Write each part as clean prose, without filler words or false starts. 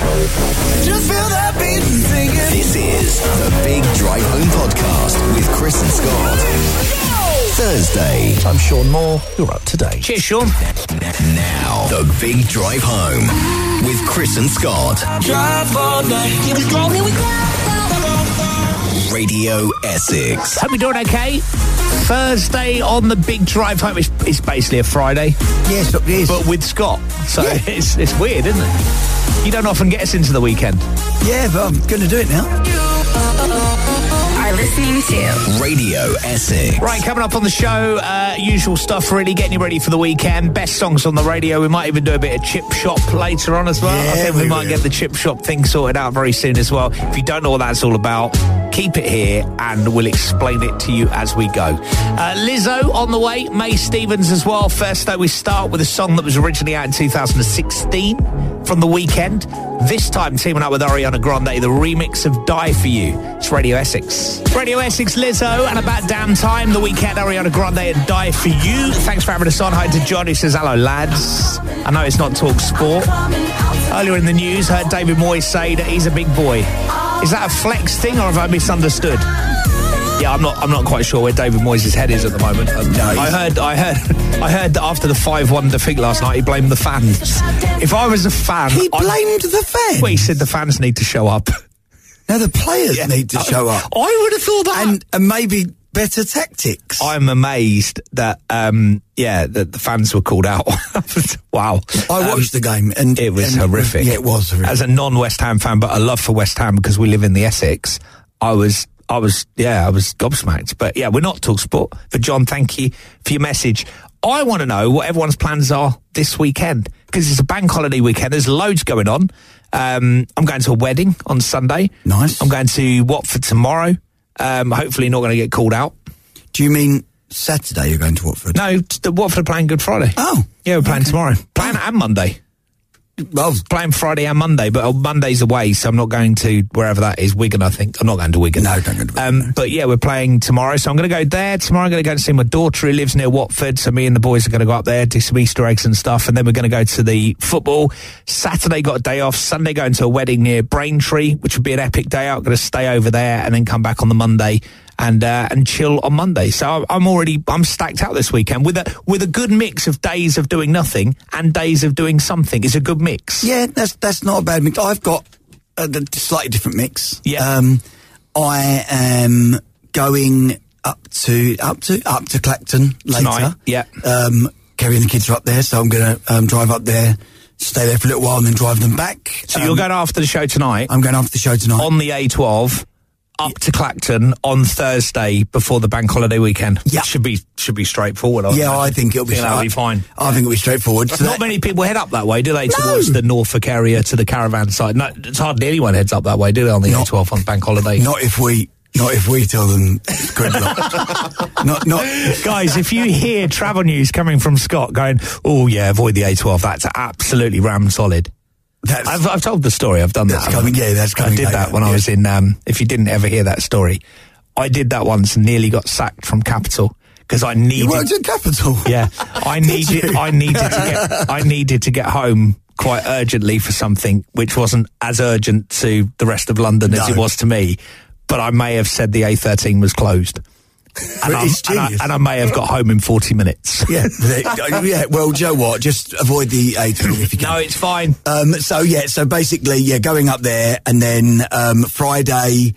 Just feel that beat and sing it. This is the Big Drive Home Podcast with Chris and Scott. Thursday. I'm Sean Moore. You're up to date. Cheers, Sean. Now, the Big Drive Home with Chris and Scott. Drive all night. Here we go. Radio Essex. Hope you're doing okay. Thursday on the Big Drive Home. It's basically a Friday. Yes, it is. But with Scott. So it's weird, isn't it? You don't often get us into the weekend. Yeah, but I'm going to do it now. Are listening to Radio Essex. Right, coming up on the show, usual stuff really, getting you ready for the weekend. Best songs on the radio. We might even do a bit of chip shop later on as well. Yeah, I think we might get the chip shop thing sorted out very soon as well. If you don't know what that's all about, keep it here and we'll explain it to you as we go. Lizzo on the way, May Stevens as well. First though, we start with a song that was originally out in 2016 from The Weeknd. This time teaming up with Ariana Grande, the remix of Die For You. It's Radio Essex. Radio Essex, Lizzo, and about damn time, The Weeknd, Ariana Grande and Die For You. Thanks for having us on. Hi to John, who says, hello lads. I know it's not Talk Sport. Earlier in the news, heard David Moyes say that he's a big boy. Is that a flex thing or have I misunderstood? Yeah, I'm not quite sure where David Moyes' head is at the moment. I heard that after the 5-1 defeat last night, he blamed the fans. If I was a fan... He blamed the fans? Well, he said the fans need to show up. Now the players need to show up. I would have thought that. And maybe better tactics. I'm amazed that, that the fans were called out. Wow. I watched the game and... It was horrific. Yeah, it was horrific. As a non-West Ham fan, but a love for West Ham because we live in the Essex, I was gobsmacked. But yeah, we're not Talk Sport. But John, thank you for your message. I want to know what everyone's plans are this weekend because it's a bank holiday weekend. There's loads going on. I'm going to a wedding on Sunday. Nice. I'm going to Watford tomorrow. Hopefully not going to get called out. Do you mean Saturday you're going to Watford? No, the Watford are playing Good Friday. Oh. Yeah, we're playing tomorrow. Playing and Monday. Well, playing Friday and Monday, but Monday's away, so I'm not going to wherever that is, Wigan, I think. I'm not going to Wigan. No, don't go to Wigan. But yeah, we're playing tomorrow, so I'm going to go there. Tomorrow I'm going to go and see my daughter who lives near Watford, so me and the boys are going to go up there, do some Easter eggs and stuff, and then we're going to go to the football. Saturday got a day off. Sunday going to a wedding near Braintree, which would be an epic day out. Going to stay over there and then come back on the Monday and chill on Monday. So I'm stacked out this weekend with a good mix of days of doing nothing and days of doing something. It's a good mix. Yeah, that's not a bad mix. I've got a slightly different mix. Yeah. I am going up to Clacton later. Tonight, yeah. Kerry and the kids are up there, so I'm going to drive up there, stay there for a little while and then drive them back. So you're going after the show tonight? I'm going after the show tonight. On the A12. Up to Clacton on Thursday before the bank holiday weekend. Yeah. Should be straightforward. I think it'll be fine. I think it'll be straightforward. So not many people head up that way, do they? Towards the Norfolk area to the caravan side. No, it's hardly anyone heads up that way, do they? On the A12 on bank holiday. Not if we tell them it's gridlock. not guys. If you hear travel news coming from Scott going, oh yeah, avoid the A12. That's absolutely ram solid. I've told the story. I've done that. That's coming I did that when I was in. If you didn't ever hear that story, I did that once and nearly got sacked from Capital because I needed. You worked at Capital. Yeah, I needed to get home quite urgently for something which wasn't as urgent to the rest of London as it was to me. But I may have said the A13 was closed. And I may have got home in 40 minutes. Yeah. Well, Joe, what? Just avoid the A12 if you can. No, it's fine. So basically, going up there, and then Friday,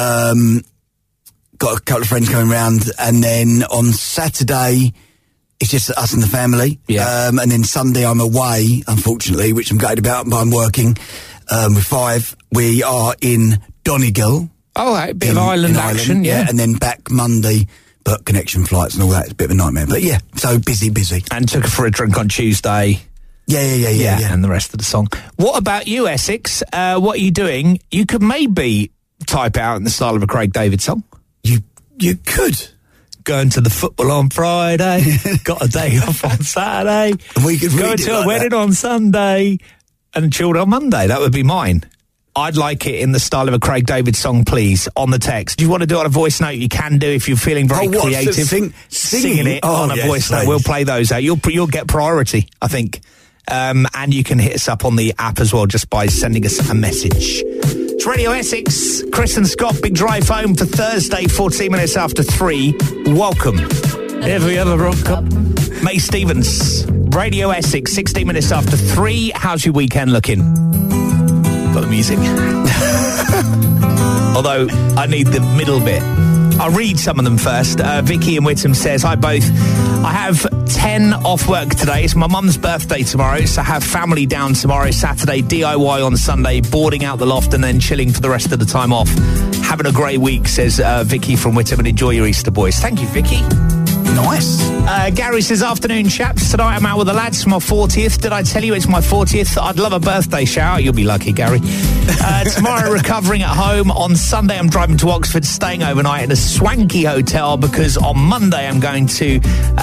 got a couple of friends coming round, and then on Saturday, it's just us and the family. Yeah. And then Sunday, I'm away, unfortunately, which I'm gutted about, but I'm working with 5. We are in Donegal. Oh, right, bit of island action, yeah. And then back Monday, but connection flights and all that is a bit of a nightmare. But yeah, so busy. And took her for a drink on Tuesday. Yeah. And the rest of the song. What about you, Essex? What are you doing? You could maybe type out in the style of a Craig David song. You could. Going to the football on Friday, got a day off on Saturday, and we could go to a wedding on Sunday, and chilled on Monday. That would be mine. I'd like it in the style of a Craig David song, please, on the text. Do you want to do it on a voice note? You can do if you're feeling very creative. Singing it on a voice note. We'll play those out. You'll get priority, I think. And you can hit us up on the app as well just by sending us a message. It's Radio Essex, Chris and Scott, Big Drive Home for Thursday, 14 minutes after 3. Welcome. Every other rock up. May Stevens, Radio Essex, 16 minutes after 3. How's your weekend looking? Got the music. Although, I need the middle bit. I'll read some of them first. Vicky in Whittam says, hi both. I have 10 off work today. It's my mum's birthday tomorrow, so I have family down tomorrow, Saturday, DIY on Sunday, boarding out the loft and then chilling for the rest of the time off. Having a great week, says Vicky from Whittam, and enjoy your Easter, boys. Thank you, Vicky. Nice. Gary says, afternoon, chaps. Tonight I'm out with the lads for my 40th. Did I tell you it's my 40th? I'd love a birthday shout. You'll be lucky, Gary. Tomorrow, recovering at home. On Sunday, I'm driving to Oxford, staying overnight in a swanky hotel because on Monday I'm going to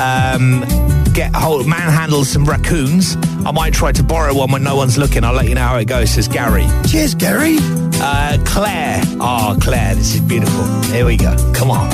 manhandle some raccoons. I might try to borrow one when no one's looking. I'll let you know how it goes, says Gary. Cheers, Gary. Claire. Oh, Claire, this is beautiful. Here we go. Come on.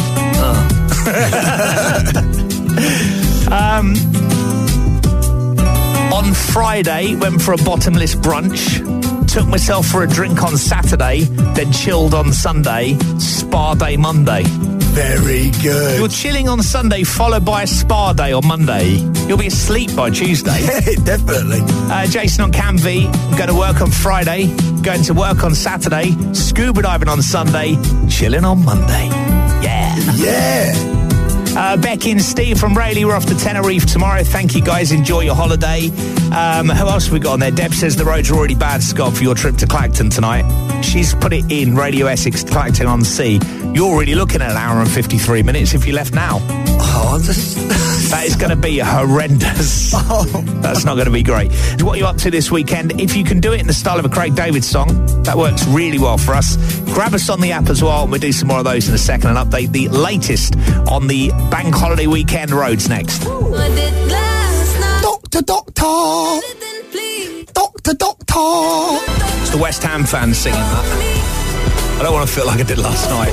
On Friday, went for a bottomless brunch, took myself for a drink on Saturday, then chilled on Sunday, spa day Monday. Very good. You're chilling on Sunday, followed by a spa day on Monday. You'll be asleep by Tuesday. Yeah, definitely. Jason on Canvey, I'm going to work on Friday, going to work on Saturday, scuba diving on Sunday, chilling on Monday. Yeah. Yeah. Becky and Steve from Rayleigh, we're off to Tenerife tomorrow. Thank you, guys. Enjoy your holiday. Who else have we got on there? Deb says the roads are already bad, Scott, for your trip to Clacton tonight. She's put it in Radio Essex, Clacton on Sea. You're already looking at an hour and 53 minutes if you left now. Oh, that is going to be horrendous. That's not going to be great. What are you up to this weekend? If you can do it in the style of a Craig David song, that works really well for us. Grab us on the app as well, and we'll do some more of those in a second and update the latest on the bank holiday weekend roads next. Doctor, doctor. Doctor, doctor. It's the West Ham fans singing that. I don't want to feel like I did last night.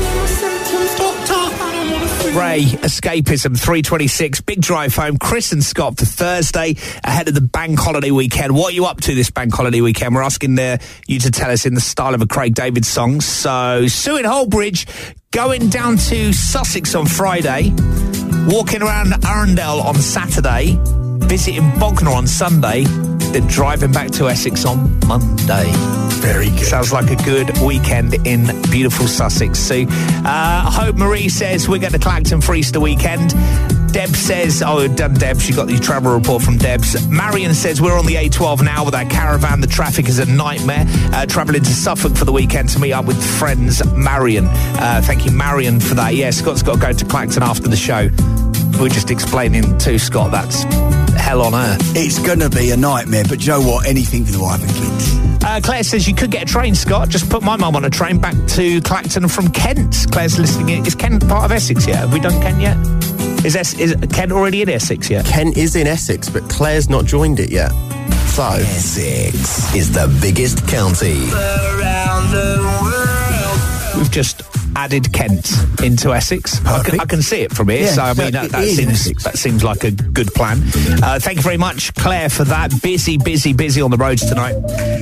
Ray, Escapism, 3:26, Big Drive Home, Chris and Scott for Thursday, ahead of the bank holiday weekend. What are you up to this bank holiday weekend? We're asking you to tell us in the style of a Craig David song. So, Sue in Holbridge, going down to Sussex on Friday, walking around Arundel on Saturday, visiting Bognor on Sunday, then driving back to Essex on Monday. Very good. Sounds like a good weekend in beautiful Sussex. So, Hope Marie says we're going to Clacton for Easter weekend. Deb says, done Deb, she got the travel report from Deb's. Marion says we're on the A12 now with our caravan. The traffic is a nightmare. Travelling to Suffolk for the weekend to meet up with friends. Marion. Thank you, Marion, for that. Yeah, Scott's got to go to Clacton after the show. We're just explaining to Scott that's hell on earth. It's going to be a nightmare, but you know what? Anything for the wife and kids. Claire says you could get a train, Scott. Just put my mum on a train back to Clacton from Kent. Claire's listening. Is Kent part of Essex yet? Have we done Kent yet? Is Kent already in Essex yet? Kent is in Essex, but Claire's not joined it yet. So Essex is the biggest county Around the world. We've just added Kent into Essex. I can see it from here, Yeah, so I mean that seems like a good plan. Thank you very much, Claire, for that. Busy on the roads tonight.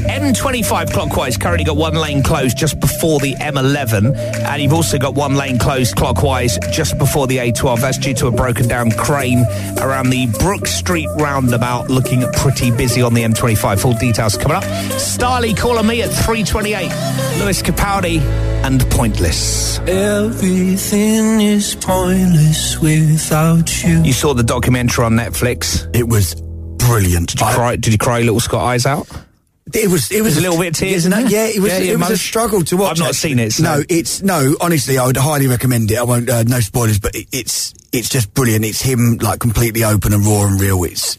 M25 clockwise currently got one lane closed just before the M11, and you've also got one lane closed clockwise just before the A12. That's due to a broken down crane around the Brook Street roundabout, looking pretty busy on the M25. Full details coming up. Starley calling me at 3:28. Lewis Capaldi and Pointless. Everything is pointless without you. You saw the documentary on Netflix. It was brilliant. Did you cry little Scott eyes out? It was a little bit of tears, isn't it? Yeah, it was a struggle to watch. I've not seen it. So. No, honestly, I would highly recommend it. I won't, no spoilers, but it's just brilliant. It's him like completely open and raw and real. It's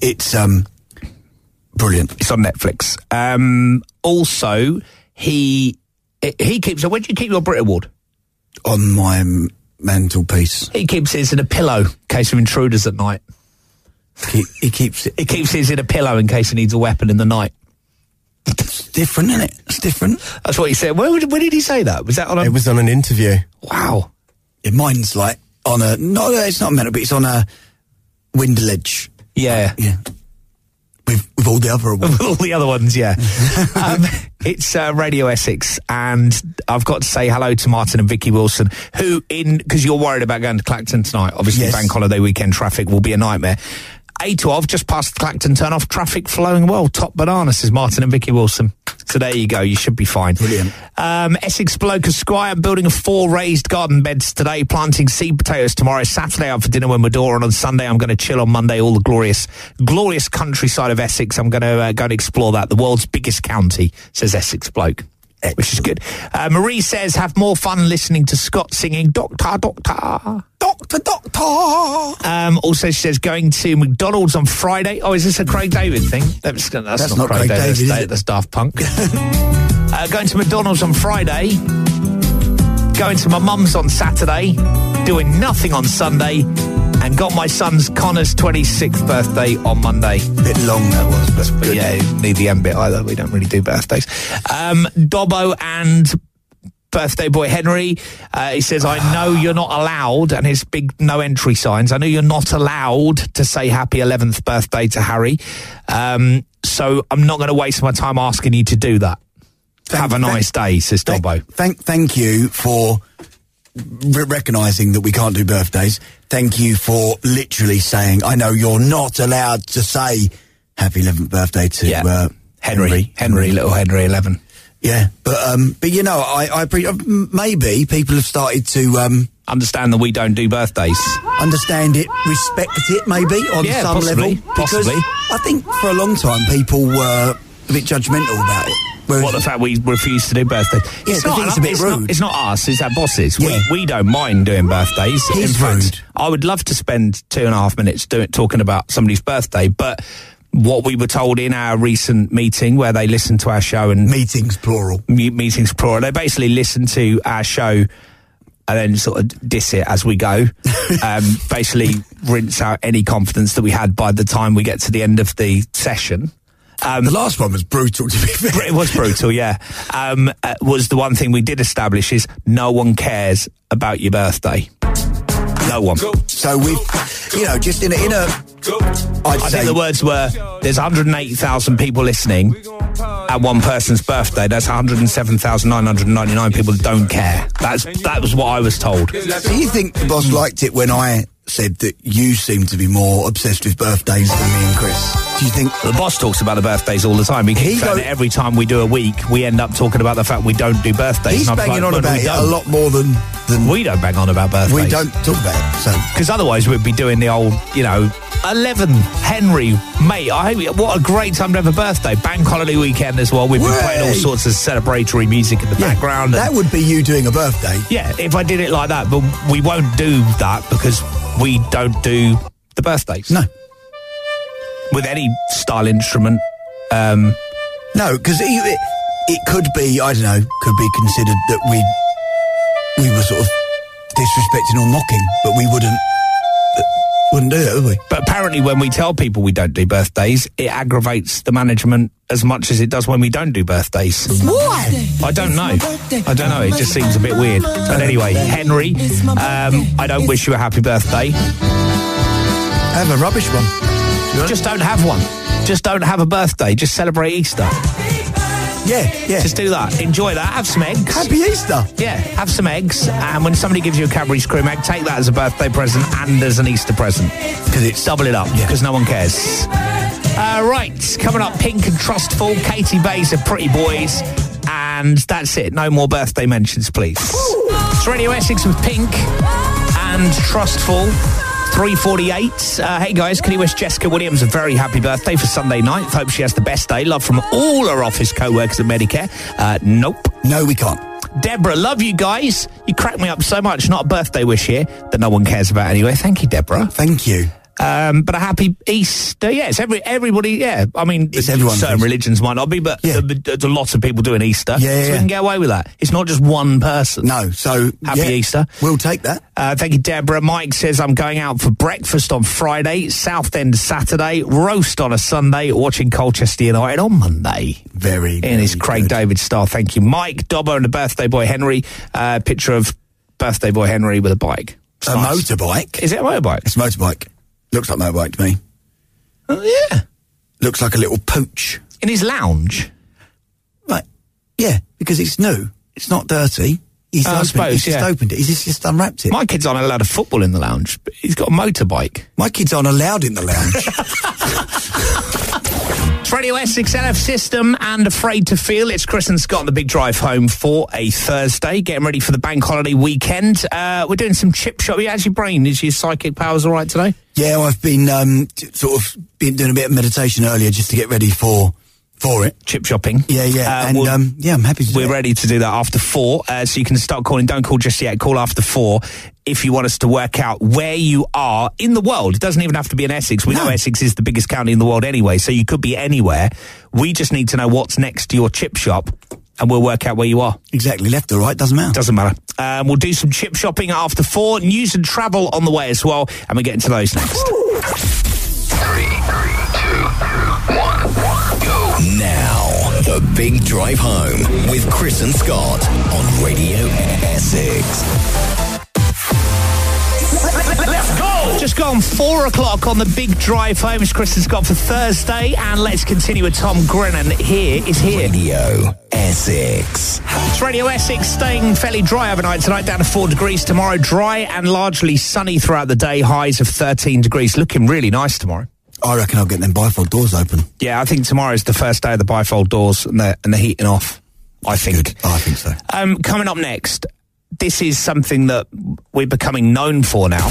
brilliant. It's on Netflix. Also, he keeps. Where do you keep your Brit Award? On my mantelpiece. He keeps his in a pillow in case of intruders at night. He keeps it. He keeps his in a pillow in case he needs a weapon in the night. It's different, isn't it? It's different. That's what he said. Where did he say that? Was that on a... It was on an interview. Wow. Yeah, mine's like on a... No, it's not meant to be. It's on a window ledge. Yeah. Yeah. With all the other awards. With all the other ones, yeah. It's Radio Essex, and I've got to say hello to Martin and Vicky Wilson, who, because you're worried about going to Clacton tonight, obviously Yes. bank holiday weekend traffic will be a nightmare. A12, just past the Clacton turn-off, traffic flowing well, top banana, says Martin and Vicky Wilson. So there you go, you should be fine. Brilliant. Essex Bloke Esquire, building 4 raised garden beds today, planting seed potatoes tomorrow, Saturday out for dinner when we're door, and on Sunday I'm going to chill on Monday, all the glorious countryside of Essex. I'm going to go and explore that, the world's biggest county, says Essex Bloke. Which is good. Marie says, have more fun listening to Scott singing Doctor, Doctor. Doctor, Doctor. Also, she says, going to McDonald's on Friday. Oh, is this a Craig David thing? That's not Craig David, is it? that's Daft Punk. Going to McDonald's on Friday. Going to my mum's on Saturday. Doing nothing on Sunday. And got my son's Connor's 26th birthday on Monday. Bit long that was, but good. Yeah, need the end bit either. We don't really do birthdays. Dobbo and birthday boy Henry, he says, I know you're not allowed, and his big no entry signs, I know you're not allowed to say happy 11th birthday to Harry, so I'm not going to waste my time asking you to do that. Have a nice day, says Dobbo. Thank you for recognising that we can't do birthdays. Thank you for literally saying, I know you're not allowed to say happy 11th birthday to Henry, little Henry 11. Yeah, but you know, I maybe people have started to understand that we don't do birthdays. Understand it, respect it, maybe on some possibly, level. Because I think for a long time people were a bit judgmental about it. What, the fact we refuse to do birthdays? Yeah, I think it's a bit rude. It's not us, it's our bosses. Yeah. We don't mind doing birthdays. He's rude. I would love to spend 2.5 minutes talking about somebody's birthday, but what we were told in our recent meeting where they listened to our show and... Meetings, plural. Meetings, plural. They basically listened to our show and then sort of diss it as we go. Basically rinse out any confidence that we had by the time we get to the end of the session. The last one was brutal, to be fair. It was brutal, yeah. Was the one thing we did establish is no one cares about your birthday. No one. So we've, just in a I think the words were, there's 180,000 people listening at one person's birthday. That's 107,999 people that don't care. That was what I was told. Do you think the boss liked it when I said that you seem to be more obsessed with birthdays than me and Chris? Do you think... The boss talks about the birthdays all the time. Every time we do a week, we end up talking about the fact we don't do birthdays. He's banging on about it a lot more than... We don't bang on about birthdays. We don't talk about it, so... Because otherwise we'd be doing the old, 11, Henry, mate, what a great time to have a birthday. Bank holiday weekend as well. We've been playing all sorts of celebratory music in the background. That would be you doing a birthday. Yeah, if I did it like that, but we won't do that because we don't do the birthdays. No. With any style instrument. No, because it could be, I don't know, could be considered that we were sort of disrespecting or mocking, but we wouldn't do it, would we? But apparently when we tell people we don't do birthdays, it aggravates the management as much as it does when we don't do birthdays. Why? I don't know. It just seems a bit weird. But anyway, Henry, I don't wish you a happy birthday. Have a rubbish one. Just don't have one. Just don't have a birthday. Just celebrate Easter. Yeah. Just do that. Enjoy that. Have some eggs. Happy Easter. Yeah, have some eggs. And when somebody gives you a Cadbury's cream egg, take that as a birthday present and as an Easter present. Because it's double it up. Because no one cares. Right, coming up, Pink and Trustful. Katie Bays are Pretty Boys. And that's it. No more birthday mentions, please. It's Radio Essex with Pink and Trustful. 3:48. Hey guys, can you wish Jessica Williams a very happy birthday for Sunday night? Hope she has the best day. Love from all her office co-workers at Medicare. Nope. No, we can't. Deborah, love you guys. You crack me up so much. Not a birthday wish here that no one cares about anyway. Thank you, Deborah. Thank you. But a happy Easter. Yeah, it's everybody. Yeah, I mean, it's everyone. Certain religions might not be, but there's a lot of people doing Easter. Yeah, so we can get away with that. It's not just one person. No, so happy Easter. We'll take that. Thank you, Deborah. Mike says I'm going out for breakfast on Friday, Southend Saturday, roast on a Sunday, watching Colchester United on Monday. Very in his Craig David style. Thank you, Mike. Dobbo and the birthday boy Henry. Picture of birthday boy Henry with a bike. It's a nice. Motorbike. Is it a motorbike? It's a motorbike. Looks like a motorbike to me. Oh, yeah. looks like a little pooch. In his lounge? Right. Yeah, because it's new. It's not dirty. He's just opened it. He's just unwrapped it. My kids aren't allowed to football in the lounge, but he's got a motorbike. My kids aren't allowed in the lounge. It's Radio Essex, LF System and Afraid to Feel. It's Chris and Scott on the big drive home for a Thursday. Getting ready for the bank holiday weekend. We're doing some chip shop. How's your brain? Is your psychic powers all right today? Yeah, I've been been doing a bit of meditation earlier just to get ready for it. Chip shopping. Yeah. I'm happy to do We're ready to do that after 4, so you can start calling. Don't call just yet. Call after 4 if you want us to work out where you are in the world. It doesn't even have to be in Essex. We know Essex is the biggest county in the world anyway, so you could be anywhere. We just need to know what's next to your chip shop, and we'll work out where you are. Exactly. Left or right, doesn't matter. Doesn't matter. We'll do some chip shopping after 4. News and travel on the way as well, and we're getting to those next. 3, 2, 1, go. Now, the big drive home with Chris and Scott on Radio Essex. Let's go! Just gone 4 o'clock on the big drive home. It's Chris and Scott for Thursday, and let's continue with Tom Grennan. Here. Radio Essex. It's Radio Essex, staying fairly dry overnight tonight, down to 4 degrees. Tomorrow, dry and largely sunny throughout the day, highs of 13 degrees. Looking really nice tomorrow. I reckon I'll get them bifold doors open. Yeah, I think tomorrow's the first day of the bifold doors and the heating off, I think. Good. Oh, I think so. Coming up next, this is something that we're becoming known for now.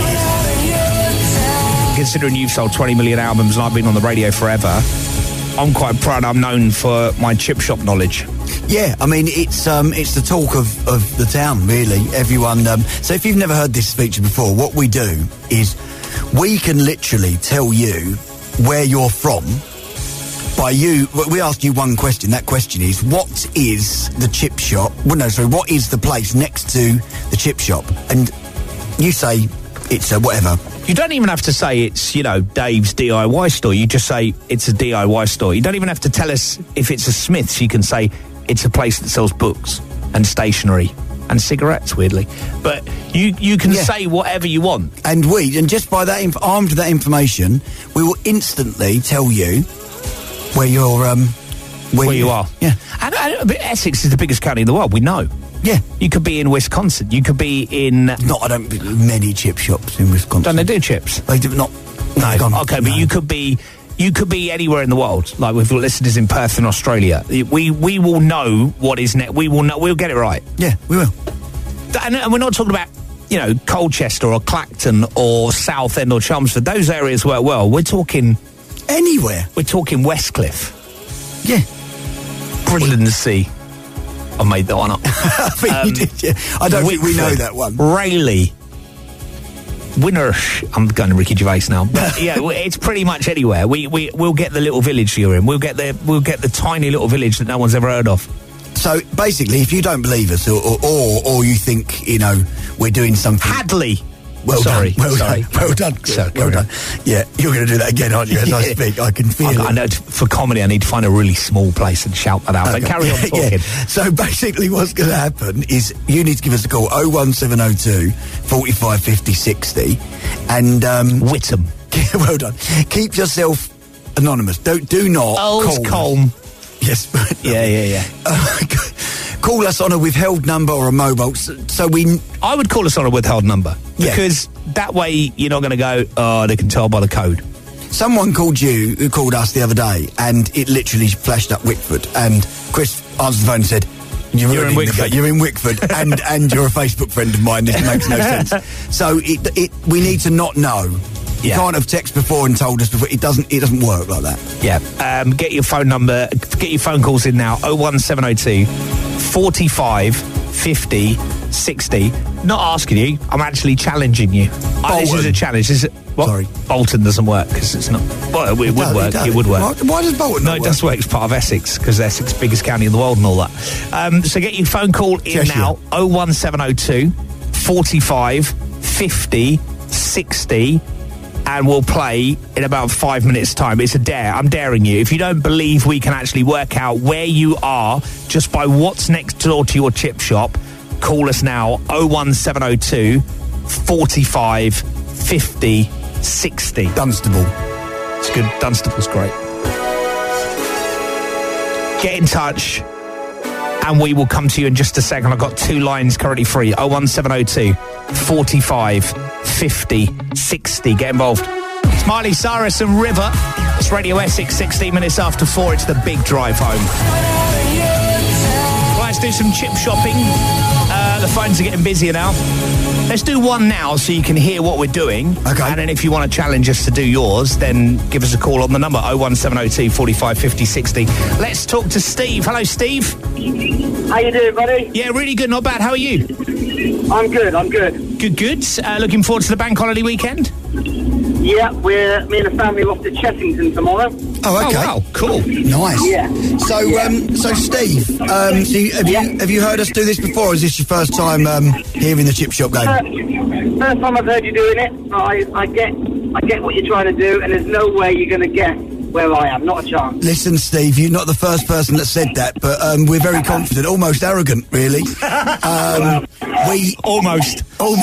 Considering you've sold 20 million albums and I've been on the radio forever, I'm quite proud I'm known for my chip shop knowledge. Yeah, I mean, it's the talk of the town, really. Everyone... so if you've never heard this feature before, what we do is we can literally tell you where you're from by you... We ask you one question. That question is, what is the chip shop... Well, no, sorry, what is the place next to the chip shop? And you say it's a whatever. You don't even have to say it's, Dave's DIY store. You just say it's a DIY store. You don't even have to tell us if it's a Smith's. You can say it's a place that sells books and stationery and cigarettes, weirdly. But you can say whatever you want. And just by that, armed with that information, we will instantly tell you where you're... where you are. Yeah. And Essex is the biggest county in the world, we know. Yeah. You could be in Wisconsin. You could be in... I don't think many chip shops in Wisconsin. Don't they do chips? They do not... No. Okay, but you could be anywhere in the world. Like with listeners in Perth in Australia. We will know what is next. We'll get it right. Yeah, we will. And we're not talking about, Colchester or Clacton or Southend or Chelmsford. Those areas work well. We're talking... Anywhere. We're talking Westcliff. Yeah. Brilliancy. I made that one up. I think you did, yeah. I don't think we know that one. Rayleigh. Winnersh. I'm going to Ricky Gervais now. But yeah, it's pretty much anywhere. We'll get the little village you're in. We'll get the tiny little village that no one's ever heard of. So basically, if you don't believe us or you think, we're doing something... Hadley. Well done. Well done. Well done. Yeah, you're going to do that again, aren't you, as I speak? I can feel it. I know, for comedy, I need to find a really small place and shout that out. Okay. But carry on talking. Yeah. So basically what's going to happen is you need to give us a call, 01702 45 50 60. And... Whittam. Well done. Keep yourself anonymous. Do not call Colm. Yes. Yeah. Call us on a withheld number or a mobile, so we... I would call us on a withheld number, because that way you're not going to go, they can tell by the code. Someone called us the other day, and it literally flashed up Wickford, and Chris answered the phone and said, You're in Wickford. You're in Wickford, and you're a Facebook friend of mine. This makes no sense. So we need to not know. You can't have texted before and told us before. It doesn't work like that. Yeah. Get your phone number. Get your phone calls in now. 01702 45 50 60. Not asking you. I'm actually challenging you. This is a challenge. Sorry. Bolton doesn't work because it's not... Well, it would work. It would work. Why does Bolton not work? No, it does work. It's part of Essex because Essex is the biggest county in the world and all that. So get your phone call in now. 01702 45 50 60. And we'll play in about 5 minutes' time. It's a dare. I'm daring you. If you don't believe we can actually work out where you are just by what's next door to your chip shop, call us now, 01702 45 50 60. Dunstable. It's good. Dunstable's great. get in touch and we will come to you in just a second. I've got 2 lines currently free. 01702 45 50 60. Get involved. It's Miley Cyrus and River. It's Radio Essex, 16 minutes after 4. It's the big drive home. Let's do some chip shopping. The phones are getting busier now. Let's do one now so you can hear what we're doing. Okay. And then if you want to challenge us to do yours, then give us a call on the number 01702 45 50 60. Let's talk to Steve. Hello, Steve. How you doing, buddy? Yeah, really good. Not bad. How are you? I'm good. Good. Looking forward to the bank holiday weekend? Yeah, me and the family are off to Chessington tomorrow. Oh, okay. Oh, wow. Cool. Nice. Yeah. So Steve, have you heard us do this before? Or is this your first time hearing the chip shop game? First time I've heard you doing it. I get what you're trying to do, and there's no way you're going to get where I am. Not a chance. Listen, Steve, you're not the first person that said that, but we're very confident, almost arrogant, really. We Almost.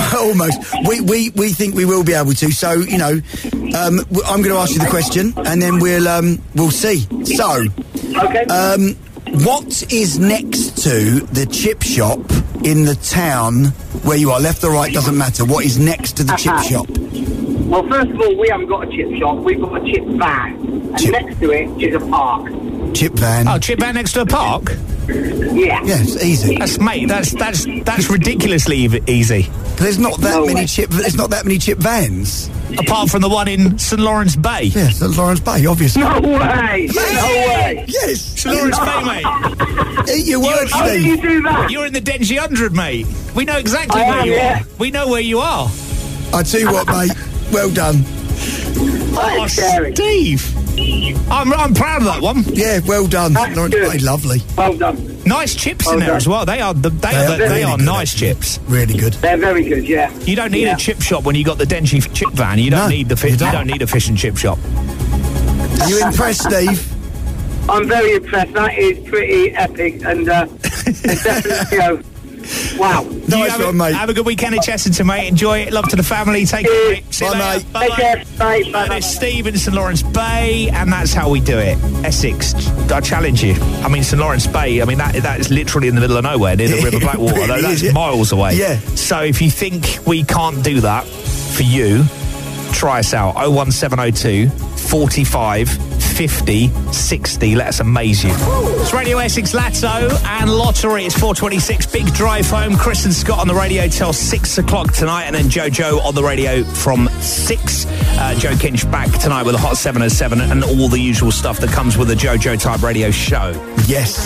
We think we will be able to. So I'm going to ask you the question, and then we'll see. So, Okay. what is next to the chip shop in the town where you are? Left or right, doesn't matter. What is next to the chip shop? Well, first of all, we haven't got a chip shop. We've got a chip van, and next to it is a park. Chip van. Oh, chip van next to a park? Yeah. Yeah, it's easy. That's ridiculously easy. There's not that No many way. There's not that many chip vans. Apart from the one in St Lawrence Bay. Yeah, St Lawrence Bay, obviously. No way. No way. Yes. St Lawrence Bay, mate. Eat your words, How did you Steve. do that? You're in the Dengie 100, mate. We know exactly I where am, you yeah. are. We know where you are. I tell you what, mate. Well done. That is scary. Steve. I'm proud of that one. Yeah, well done. That's Lawrence good. Bay, lovely. Well done. Nice chips Well in there done. as well. They are really are good, nice actually. chips. Really good. They're very good, yeah. You don't need Yeah. a chip shop when you got the Dengie chip van. You don't No, need you you don't. don't need a fish and chip shop. Are you impressed, Steve? I'm very impressed. That is pretty epic, and it's definitely, wow. Nice one, mate. Have a good weekend at Chessington, mate. Enjoy it. Love to the family. Take care, mate. See you Bye, later. mate. Bye-bye. Take care. Bye. Bye. And it's Steve in St Lawrence Bay, and that's how we do it. Essex, I challenge you. I mean, St Lawrence Bay, I mean, that is literally in the middle of nowhere, near the River Blackwater. It really That's is, yeah. miles away. Yeah. So if you think we can't do that for you, try us out. 01702 45 50 60. Let us amaze you. It's Radio Essex Latto and Lottery. It's 4:26. Big drive home. Chris and Scott on the radio till 6 o'clock tonight, and then Jojo on the radio from 6. Joe Kinch back tonight with a Hot 707 and all the usual stuff that comes with a Jojo type radio show. Yes.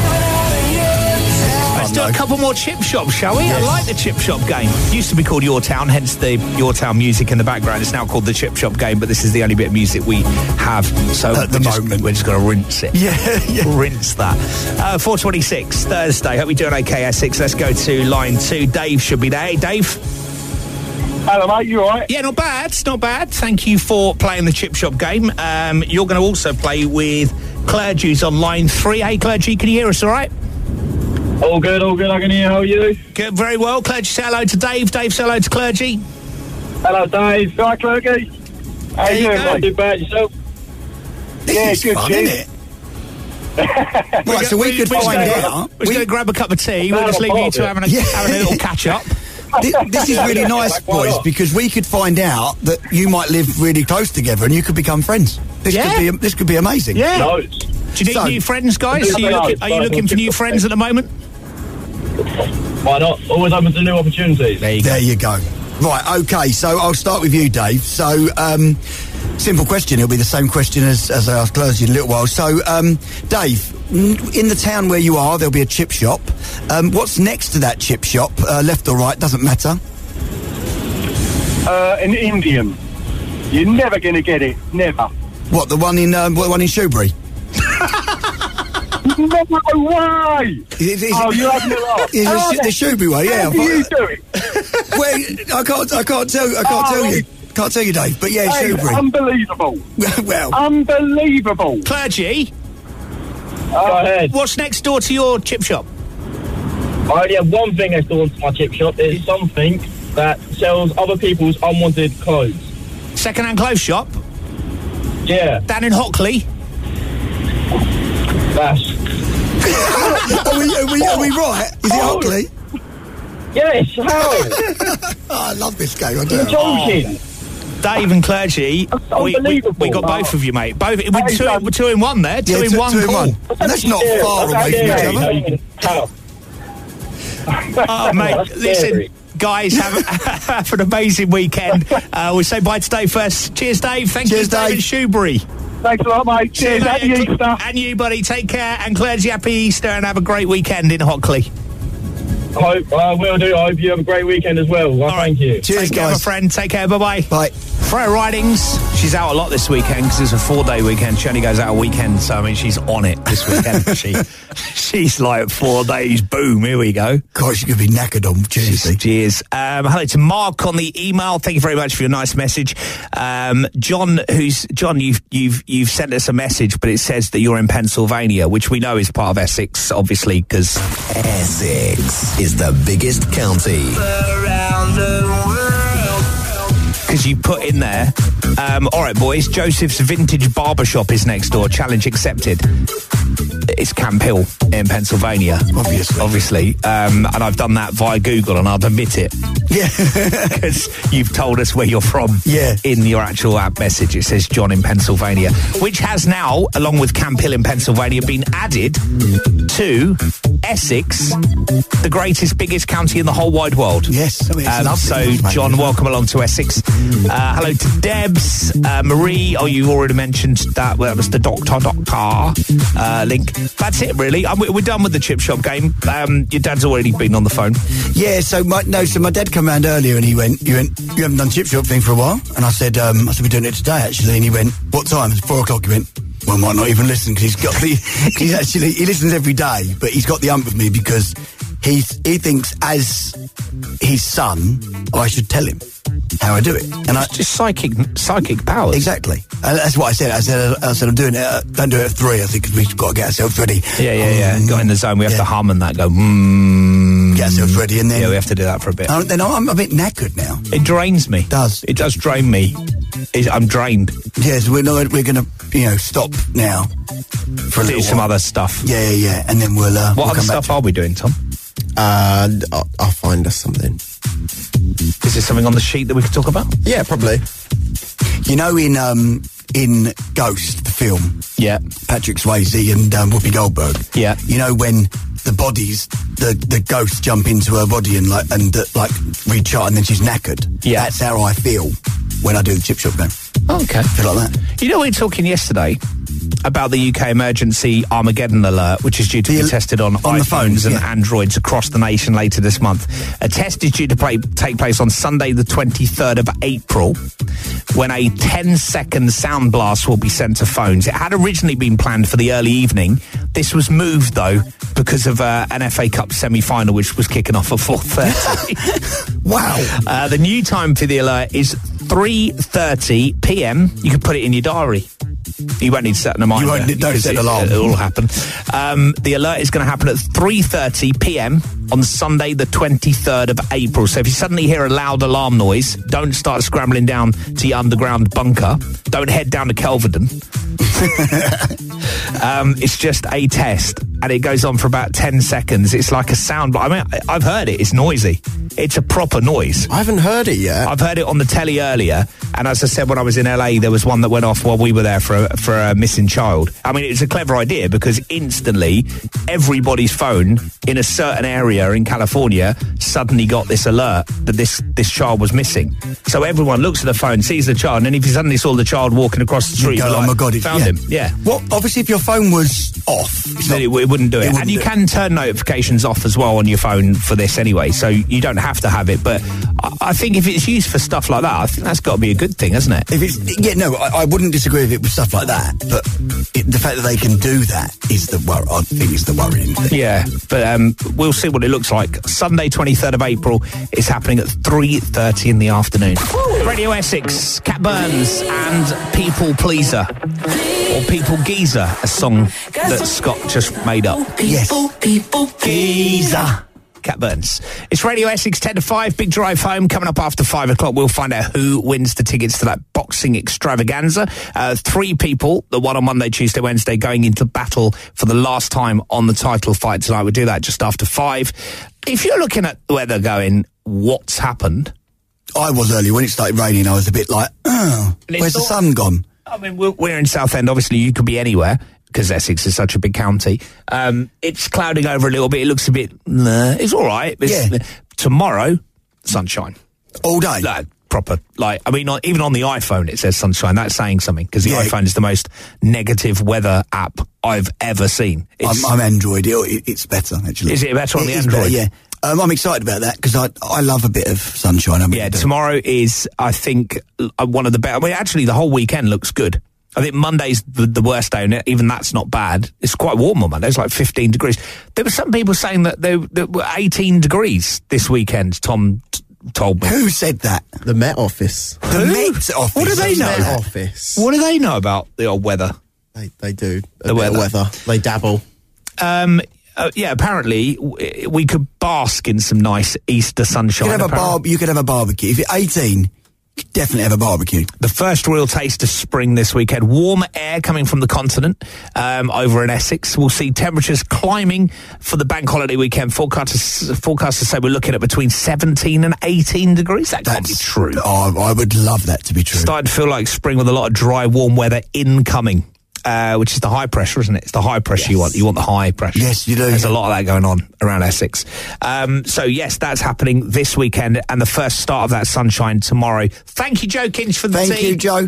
Let's do a couple more chip shops, shall we? I Yes. like the chip shop game. Used to be called Your Town, hence the Your Town music in the background. It's now called the chip shop game, but this is the only bit of music we have. So At the moment. we're just going to rinse it. Yeah. Rinse that. 4:26, Thursday. Hope you're doing okay, Essex. Let's go to line 2. Dave should be there. Hey, Dave. Hello, mate. You all right? Yeah, not bad. Not bad. Thank you for playing the chip shop game. You're going to also play with Clergy's on line 3. Hey, Clergy, can you hear us all right? All good. I can hear. How are you? Good, very well. Clergy, say hello to Dave. Dave, say hello to Clergy. Hello, Dave. Hi, Clergy. How There you you doing, go. mate? You bad yourself? This is fun, isn't it? Right, so we could find out. We're just going to grab a cup of tea. We'll just leave you two having a little catch up. This is really nice, boys, because we could find out that you might live really close together and you could become friends. This could be amazing. Yeah. No. Do you need So- new friends, guys? Are you looking for new friends at the moment? Why not? Always open to new opportunities. There you go. Right, okay, so I'll start with you, Dave. So, simple question. It'll be the same question as I asked Clergy in a little while. So, Dave, in the town where you are, there'll be a chip shop. What's next to that chip shop? Left or right, doesn't matter. An Indian. You're never going to get it. Never. What, the one in Shoebury? No way! Is it, Oh, you're having a laugh. is it the Shoebury way? Yeah. How do you do it? Well, I can't tell you. Can't tell you, Dave. But yeah, Hey, Shoebury. unbelievable. Well, Unbelievable. Clergy, Go ahead. what's next door to your chip shop? I only have one thing next door to my chip shop. It's something that sells other people's unwanted clothes. Second-hand clothes shop Yeah, down in Hockley. that's Are we right? Is it Hockley? Yes, how? Oh, I love this game. I do. You're joking. Dave and Clergy, That's we unbelievable. got both of you, mate. Both. Hey, We're two in one there. Two in one. Cool. That's not far away from each other. Oh, mate, That's listen, scary. guys, have an amazing weekend. We'll say bye to Dave first. Cheers, Dave. Thank you, David Shoebury. Thanks a lot, mate. Cheers. Happy Easter. And you, buddy. Take care. And Clergy, happy Easter and have a great weekend in Hockley. I will do. I hope you have a great weekend as well. Well, thank you. Cheers, Take care, my guys. friend. Take care. Bye-bye. Bye. Freya Ridings, she's out a lot this weekend because it's a 4-day weekend. She only goes out a weekend, so I mean, she's on it this weekend. She's like 4 days. Boom, here we go. God, she could be knackered on Tuesday. Cheers. Hello to Mark on the email. Thank you very much for your nice message. John, you've sent us a message, but it says that you're in Pennsylvania, which we know is part of Essex, obviously, because Essex is the biggest county. Around the world. because you put in there, all right, boys, Joseph's Vintage Barbershop is next door. Challenge accepted. It's Camp Hill in Pennsylvania. Obviously. And I've done that via Google, and I'll admit it. Yeah. Because you've told us where you're from. Yeah. In your actual app message, it says John in Pennsylvania, which has now, along with Camp Hill in Pennsylvania, been added to Essex, the greatest, biggest county in the whole wide world. Yes. I mean, it's lovely. So, John, welcome along to Essex. Hello to Debs, Marie. Oh, you already mentioned that. Well, that was the doctor link. That's it, really. We're done with the chip shop game. Your dad's already been on the phone. Yeah, so my dad came round earlier and he went, you haven't done chip shop thing for a while? And I said, we're doing it today, actually. And he went, what time? It's 4 o'clock. He went, well, I might not even listen, because he's got the, he listens every day, but he's got the ump with me because he thinks as his son, I should tell him how I do it. And It's just psychic powers. Exactly. And that's what I said. I said, I'm doing it. Don't do it at 3, I think, because we've got to get ourselves ready. Yeah. Got in the zone. We have to hum and that go, Get ourselves ready, and then... Yeah, we have to do that for a bit. Then I'm a bit knackered now. It drains me. It does drain me. I'm drained. Yes, we're going to, stop now for a little Do some while. other stuff. Yeah. And then we'll What we'll other come back stuff are we doing, Tom? I'll find us something. Is there something on the sheet that we could talk about? Yeah, probably. You know, in Ghost, the film, Yeah. Patrick Swayze and Whoopi Goldberg. Yeah. You know when the bodies, the ghosts jump into her body and recharge, and then she's knackered. Yeah. That's how I feel when I do the chip shop game. Okay. I feel like that. You know, we were talking yesterday about the UK emergency Armageddon alert, which is due to be tested on the iPhones phones, and yeah. Androids across the nation later this month. A test is due to take place on Sunday, the 23rd of April, when a 10-second sound blast will be sent to phones. It had originally been planned for the early evening. This was moved, though, because of an FA Cup semi-final, which was kicking off at 4:30. Wow. The new time for the alert is 3:30 p.m. You can put it in your diary. You won't need to set an reminder. Don't set an alarm. It'll happen. The alert is going to happen at 3:30 p.m. on Sunday, the 23rd of April. So if you suddenly hear a loud alarm noise, don't start scrambling down to your underground bunker. Don't head down to Kelvedon. It's just a test, and it goes on for about 10 seconds. It's like a sound. I mean, I've heard it. It's noisy. It's a proper noise. I haven't heard it yet. I've heard it on the telly earlier, and as I said, when I was in LA, there was one that went off while we were there for a missing child. I mean, it's a clever idea because instantly everybody's phone in a certain area in California suddenly got this alert that this child was missing. So everyone looks at the phone, sees the child, and then if you suddenly saw the child walking across the street, Go, you're oh like, my God, found him. Yeah. Well, obviously, if your phone was off, Then it wouldn't do it. And you can turn notifications off as well on your phone for this anyway, so you don't have to have it. But I think if it's used for stuff like that, I think that's got to be a good thing, hasn't it? If it's I wouldn't disagree if it was stuff like that, but the fact that they can do that is the I think is the worrying thing. Yeah, but we'll see what it looks like. Sunday, 23rd of April, is happening at 3:30 in the afternoon. Radio Essex, Cat Burns and People Pleaser, or People Geezer, a song that Scott just made up. Yes. People Geezer. Cat Burns. It's Radio Essex 10 to 5, Big Drive Home. Coming up after 5 o'clock, we'll find out who wins the tickets to that boxing extravaganza. 3 people, the one on Monday, Tuesday, Wednesday, going into battle for the last time on the title fight tonight. We'll do that just after 5. If you're looking at the weather going, what's happened? I was earlier when it started raining. I was a bit like, where's the sun gone? I mean, we're in Southend. Obviously, you could be anywhere because Essex is such a big county. It's clouding over a little bit. It looks a bit... it's all right. Tomorrow, sunshine. All day? Like, proper. Like, I mean, even on the iPhone, it says sunshine. That's saying something because the iPhone is the most negative weather app I've ever seen. I'm Android. It's better, actually. Is it better on the Android? Better, yeah. I'm excited about that because I love a bit of sunshine. Tomorrow is, I think, one of the better... I mean, actually, the whole weekend looks good. I think Monday's the worst day, and even that's not bad. It's quite warm on Monday. It's like 15 degrees. There were some people saying that there were 18 degrees this weekend, Tom told me. Who said that? The Met Office. The Met Office? What do they know? Met Office. What do they know about the old weather? They do. The weather. They dabble. Apparently we could bask in some nice Easter sunshine. You could have a barbecue. If you're 18... definitely have a barbecue. The first real taste of spring this weekend. Warm air coming from the continent over in Essex. We'll see temperatures climbing for the bank holiday weekend. Forecasters say we're looking at between 17 and 18 degrees. That can't be true. I would love that to be true. Starting to feel like spring with a lot of dry, warm weather incoming. Which is the high pressure, isn't it? It's the high pressure you want. You want the high pressure. Yes, you do. There's a lot of that going on around Essex. So, yes, that's happening this weekend, and the first start of that sunshine tomorrow. Thank you, Joe Kinch, for the tea. Thank you, Joe.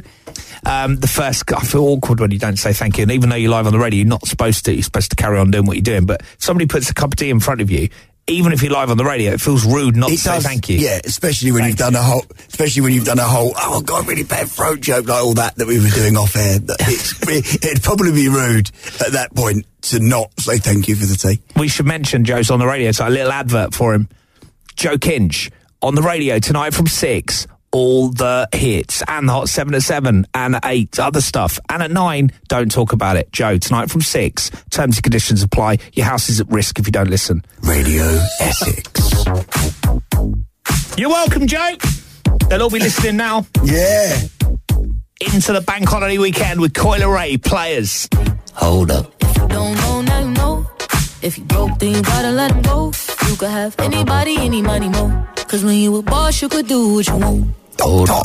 I feel awkward when you don't say thank you, and even though you're live on the radio, you're not supposed to. You're supposed to carry on doing what you're doing, but if somebody puts a cup of tea in front of you, even if you're live on the radio, it feels rude not to say thank you. Yeah, especially when you've done a whole, oh, I've got a really bad throat joke, like all that we were doing off air. It'd probably be rude at that point to not say thank you for the tea. We should mention Joe's on the radio, so a little advert for him. Joe Kinch on the radio tonight from 6. All the hits and the Hot 7 at 7 and at 8 other stuff, and at 9 don't talk about it. Joe tonight from 6. Terms and conditions apply. Your house is at risk if you don't listen. Radio Essex. You're welcome, Joe. They'll all be listening now. Yeah. Into the bank holiday weekend with Coil Ray Players. Hold up. If you don't know, now you know. If you broke, then you gotta let him go. You could have anybody, any money, more. Cause when you a boss, you could do what you want. Hold up.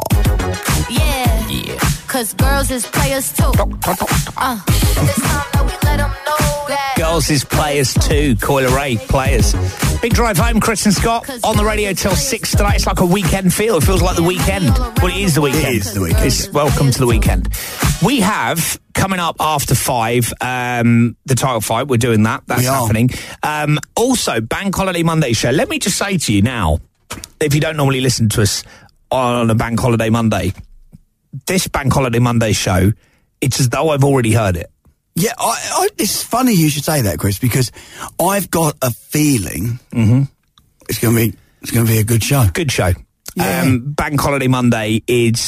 Yeah. Cause girls is players too. It's time that we let them know that. Girls is players too. Coil Ray Players. Big Drive Home, Chris and Scott on the radio till 6 tonight. It's like a weekend feel. It feels like the weekend. Well, it is the weekend. It is the weekend. It's welcome to the weekend. We have coming up after 5 the title fight. We're doing that. That's happening. Also, Bank Holiday Monday show. Let me just say to you now, if you don't normally listen to us on a Bank Holiday Monday, this Bank Holiday Monday show, it's as though I've already heard it. Yeah, it's funny you should say that, Chris, because I've got a feeling it's going to be a good show. Good show. Yeah. Bank Holiday Monday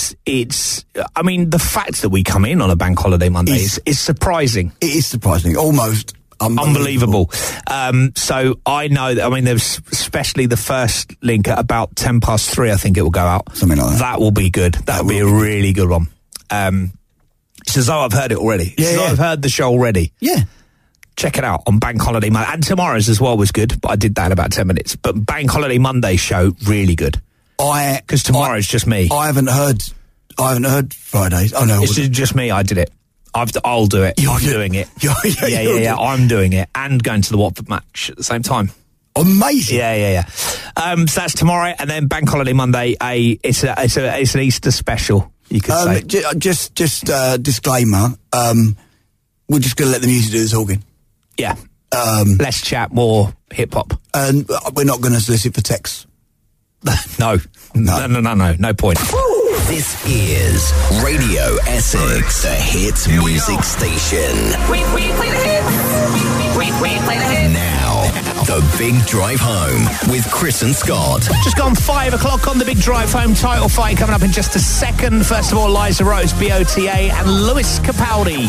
I mean, the fact that we come in on a Bank Holiday Monday is surprising. It is surprising. Almost unbelievable. So I know that, I mean, there's especially the first link at about 3:10, I think it will go out. Something like that. That will be good. That will be a really good one. It's as though I've heard it already. It's as though I've heard the show already. Yeah. Check it out on Bank Holiday Monday. And tomorrow's as well was good, but I did that in about 10 minutes. But Bank Holiday Monday show, really good. Because tomorrow's just me. I haven't heard Fridays. Oh, no. It's just me. I did it. I'll do it. I'm doing it. Yeah. I'm doing it. And going to the Watford match at the same time. Amazing. Yeah. So that's tomorrow, and then Bank Holiday Monday. It's an Easter special. You could say. Just disclaimer. We're just going to let the music do the talking. Yeah. Less chat, more hip hop. And we're not going to solicit for texts. No point. This is Radio Essex, the hits music station. We play the hits. We play the hits. Now, the Big Drive Home with Chris and Scott. Just gone 5 o'clock on the Big Drive Home title fight coming up in just a second. First of all, Liza Rose, BOTA, and Lewis Capaldi.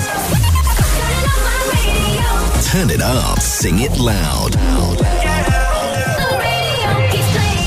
Turn it up, sing it loud.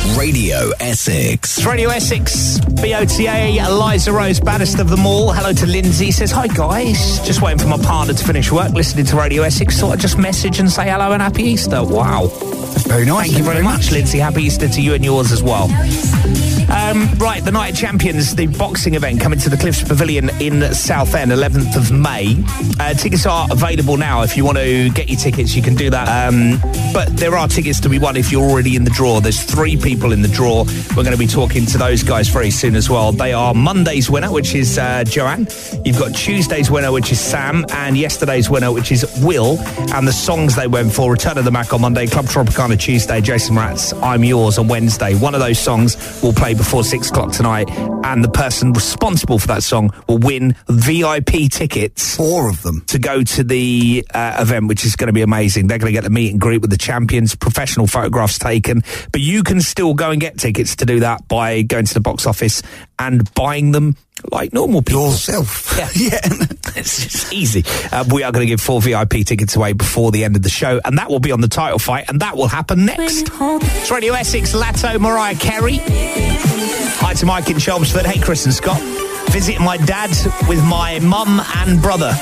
Radio Essex. It's Radio Essex, BOTA, Eliza Rose, baddest of them all. Hello to Lindsay, says, hi guys, just waiting for my partner to finish work, listening to Radio Essex, thought I'd just message and say hello and happy Easter. Wow. That's very nice. Thank you very much, Lindsay. Happy Easter to you and yours as well. Right, the Night of Champions, the boxing event coming to the Cliffs Pavilion in Southend, 11th of May. Tickets are available now. If you want to get your tickets, you can do that. But there are tickets to be won if you're already in the draw. There's 3 people in the draw. We're going to be talking to those guys very soon as well. They are Monday's winner, which is Joanne. You've got Tuesday's winner, which is Sam, and yesterday's winner, which is Will. And the songs they went for: Return of the Mac on Monday, Club Tropicana Tuesday, Jason Mraz, I'm Yours on Wednesday. One of those songs will play before 6 o'clock tonight, and the person responsible for that song will win VIP tickets. 4 of them. To go to the event, which is going to be amazing. They're going to get the meet and greet with the champions, professional photographs taken, but you can still go and get tickets to do that by going to the box office and buying them like normal people. Yourself. Yeah. It's just easy. We are going to give 4 VIP tickets away before the end of the show, and that will be on the title fight, and that will happen next. It's Radio Essex, Latto, Mariah Carey. Hi to Mike in Chelmsford. Hey, Chris and Scott. Visiting my dad with my mum and brother.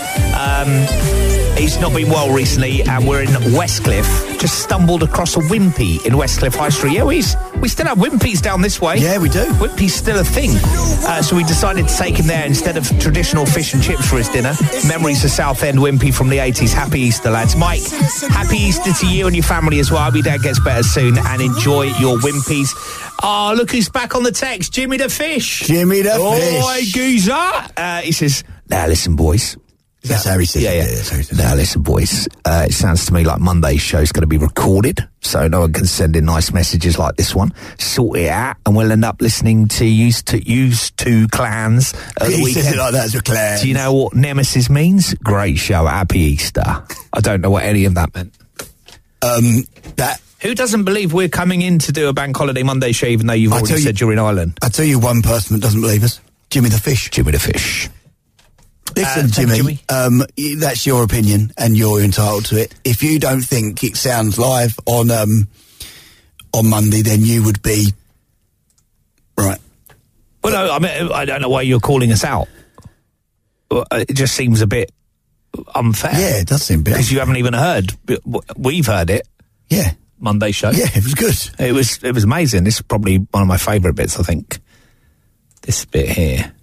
He's not been well recently, and we're in Westcliff. Just stumbled across a Wimpy in Westcliff High Street. Yeah, we still have Wimpys down this way. Yeah, we do. Wimpy's still a thing. So we decided to take him there instead of traditional fish and chips for his dinner. Memories of Southend Wimpy from the 80s. Happy Easter, lads. Mike, happy Easter to you and your family as well. I hope your dad gets better soon, and enjoy your Wimpys. Oh, look who's back on the text. Jimmy the Fish. Jimmy the Fish. Oh, hey, geezer. He says, now listen, boys. That's how he says Yeah. That's how he says Now listen, boys. It sounds to me like Monday's show's going to be recorded, so no one can send in nice messages like this one. Sort it out, and we'll end up listening to used to clans at the He weekend. says it like that as a clans. Do you know what Nemesis means? Great show. Happy Easter. I don't know what any of that meant. Who doesn't believe we're coming in to do a Bank Holiday Monday show, even though you've already said you're in Ireland? I tell you one person that doesn't believe us. Jimmy the Fish. Jimmy the Fish. Listen, Jimmy, that's your opinion, and you're entitled to it. If you don't think it sounds live on Monday, then you would be right. Well, no, I mean, I don't know why you're calling us out. It just seems a bit unfair. Yeah, it does seem a bit because you haven't even heard. We've heard it. Yeah, Monday show. Yeah, it was good. It was amazing. This is probably one of my favourite bits. I think this bit here.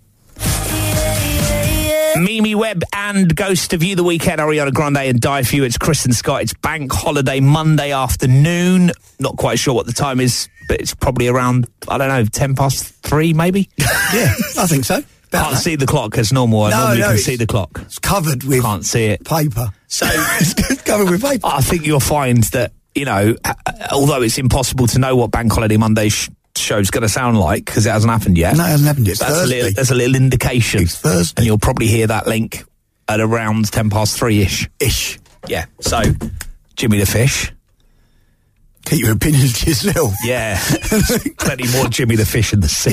Mimi Webb and Ghost of You the Weekend, Ariana Grande and Die For You. It's Chris and Scott. It's Bank Holiday Monday afternoon. Not quite sure what the time is, but it's probably around, I don't know, 3:10 maybe? Yeah, I think so. Can't see the clock as normal. I normally can see the clock. It's covered with Can't see it. paper. So it's covered with paper. I think you'll find that, you know, although it's impossible to know what Bank Holiday Monday show's going to sound like because it hasn't happened yet. No, it hasn't happened yet. That's a little indication. It's Thursday. And you'll probably hear that link at around 3:10 ish. Yeah. So, Jimmy the Fish. Keep your opinions to yourself. Yeah. Plenty more Jimmy the Fish in the sea.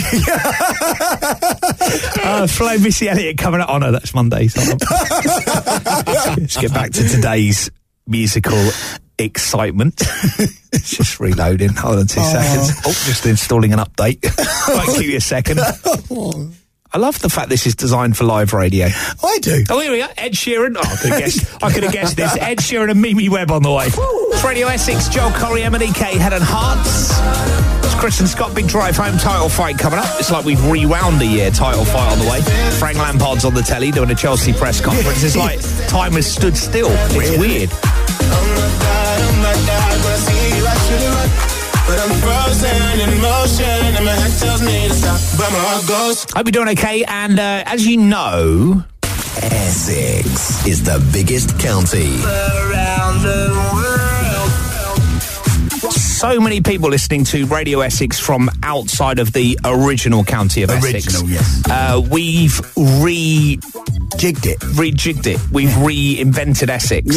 Flo Missy Elliott coming up. Oh no, that's Monday. So let's get back to today's musical excitement. It's just reloading. Hold on 2 seconds. Oh, just installing an update. Won't give you a second. I love the fact this is designed for live radio. I do. Oh, here we are. Ed Sheeran. Oh, I could have guessed this. Ed Sheeran and Mimi Webb on the way. It's Radio Essex, Joel Corey, M&EK, Head and Hearts. It's Chris and Scott, big drive home title fight coming up. It's like we've rewound a year, title fight on the way. Frank Lampard's on the telly doing a Chelsea press conference. It's like time has stood still. It's weird. But I'm frozen in motion and my head tells me to stop, but my heart goes. Hope you're doing okay, and as you know, Essex is the biggest county Around the world. so many people listening to Radio Essex from outside of the original county of Essex. Yes. We've rejigged it. We've reinvented Essex. Yeah.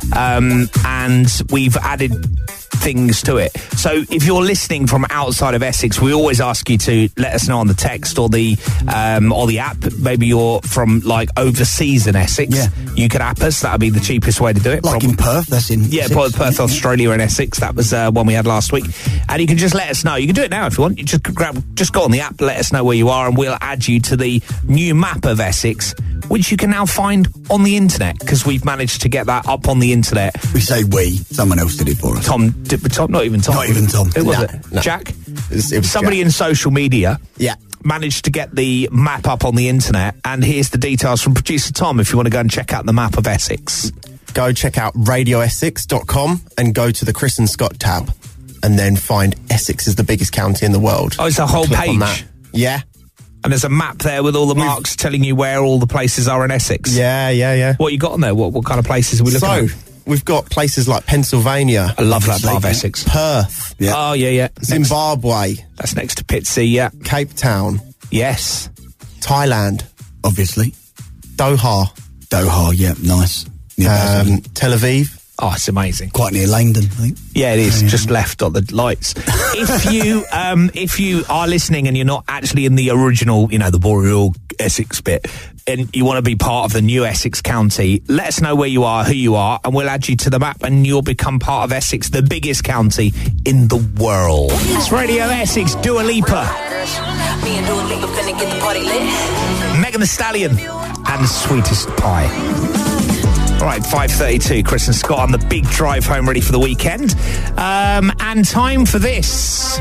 and we've added things to it. So if you're listening from outside of Essex, we always ask you to let us know on the text or the app. Maybe you're from like overseas in Essex. Yeah. You could app us. That would be the cheapest way to do it. Like in Perth, that's in Yeah, Essex. Perth, Australia and Essex. That was one we had last week. And you can just let us know. You can do it now if you want. You just go on the app, let us know where you are, and we'll add you to the new map of Essex, which you can now find on the internet, because we've managed to get that up on the internet. We say we, someone else did it for us. Tom, not even Tom. Not even Tom. Who was No, it? no. Jack? It was Somebody Jack. in social media. Yeah. Managed to get the map up on the internet, and here's the details from producer Tom if you want to go and check out the map of Essex. Go check out radioessex.com and go to the Chris and Scott tab, and then find Essex is the biggest county in the world. Oh, it's a whole Click on page. that. Yeah. And there's a map there with all the marks telling you where all the places are in Essex. Yeah. What you got on there? What kind of places are we looking at? So, we've got places like Pennsylvania. I love that part of Essex. Perth. Yeah. Oh, yeah. Zimbabwe. That's next to Pitsea, yeah. Cape Town. Yes. Thailand. Obviously. Doha. Doha, yeah, nice. Near Basel. Tel Aviv. Oh, it's amazing. Quite near Langdon, I think. Yeah, it is. Just left on the lights. If you are listening and you're not actually in the original, the Boreal Essex bit, and you want to be part of the new Essex County, let us know where you are, who you are, and we'll add you to the map, and you'll become part of Essex, the biggest county in the world. It's Radio Essex, Dua Lipa. Me and Dua Lipa finna get the party lit. Megan Thee Stallion and Sweetest Pie. All right, 5:32, Chris and Scott on the big drive home, ready for the weekend. And time for this.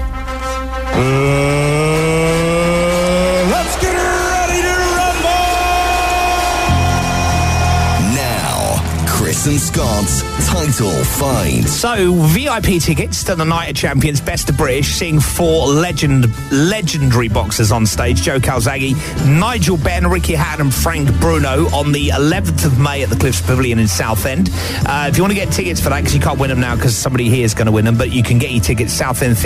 Let's get ready to rumble! Now, Chris and Scott's title fight. So, VIP tickets to the Night of Champions Best of British, seeing four legendary boxers on stage. Joe Calzaghe, Nigel Benn, Ricky Hatton and Frank Bruno on the 11th of May at the Cliffs Pavilion in Southend. If you want to get tickets for that, because you can't win them now because somebody here is going to win them, but you can get your tickets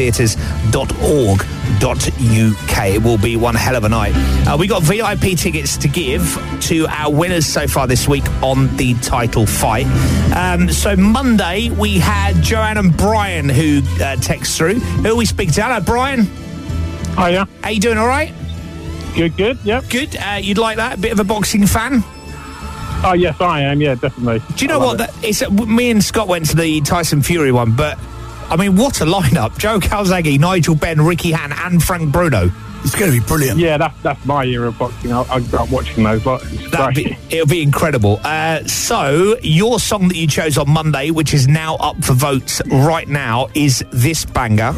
southendtheatres.org.uk. It will be one hell of a night. We got VIP tickets to give to our winners so far this week on the title fight. So Monday we had Joanne and Brian who text through. Who we speak to? Hello, Brian. Hiya. How you doing? All right? Good, yep. Good. You'd like that? A bit of a boxing fan? Oh, yes, I am, yeah, definitely. Do you know what? Me and Scott went to the Tyson Fury one, but I mean, what a lineup. Joe Calzaghe, Nigel Benn, Ricky Hatton and Frank Bruno. It's going to be brilliant. Yeah, that's my era of boxing. I grew up watching those, but it's great. It'll be incredible. So, your song that you chose on Monday, which is now up for votes right now, is this banger.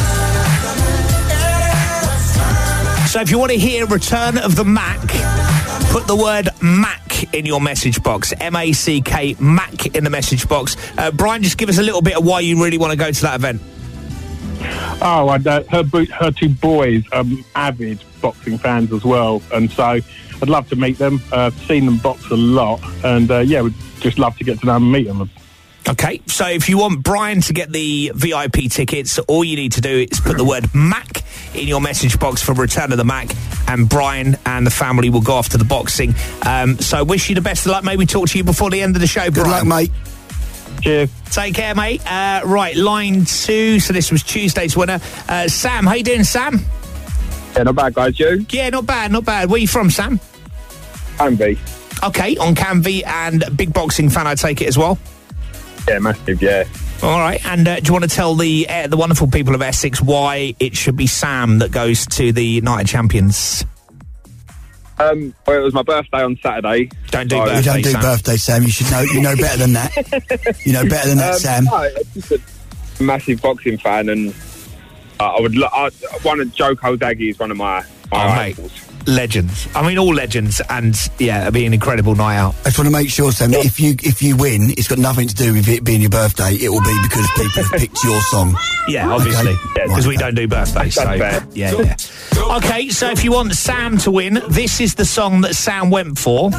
So, if you want to hear Return of the Mac, put the word Mac in your message box. M-A-C-K, Mac in the message box. Brian, just give us a little bit of why you really want to go to that event. Oh, and her two boys are avid boxing fans as well, and so I'd love to meet them. I've seen them box a lot, and we'd just love to get to know them and meet them. Okay, so if you want Brian to get the VIP tickets, all you need to do is put the word Mac in your message box for Return of the Mac, and Brian and the family will go off to the boxing. So wish you the best of luck. Maybe talk to you before the end of the show, Good Brian. luck, mate. Cheers. Take care, mate. Right, line 2. So this was Tuesday's winner. Sam, how you doing, Sam? Yeah, not bad, guys. You? Yeah, not bad. Where are you from, Sam? Canby. Okay, on Canvey, and big boxing fan, I take it as well. Yeah, massive, yeah. All right, and do you want to tell the wonderful people of Essex why it should be Sam that goes to the Night of Champions? Well, it was my birthday on Saturday. Don't do You birthday, don't do Sam. birthday, Sam. You should know. You know better than that. You know better than that, Sam. No, I'm just a massive boxing fan, and one of Joe Calzaghe is one of my idols. Legends. I mean, all legends, and yeah, it'll be an incredible night out. I just want to make sure, Sam, that if you win, it's got nothing to do with it being your birthday. It will be because people have picked your song. Yeah, obviously, Okay. because Right, we don't do birthdays. So fair. yeah. Okay, so if you want Sam to win, this is the song that Sam went for.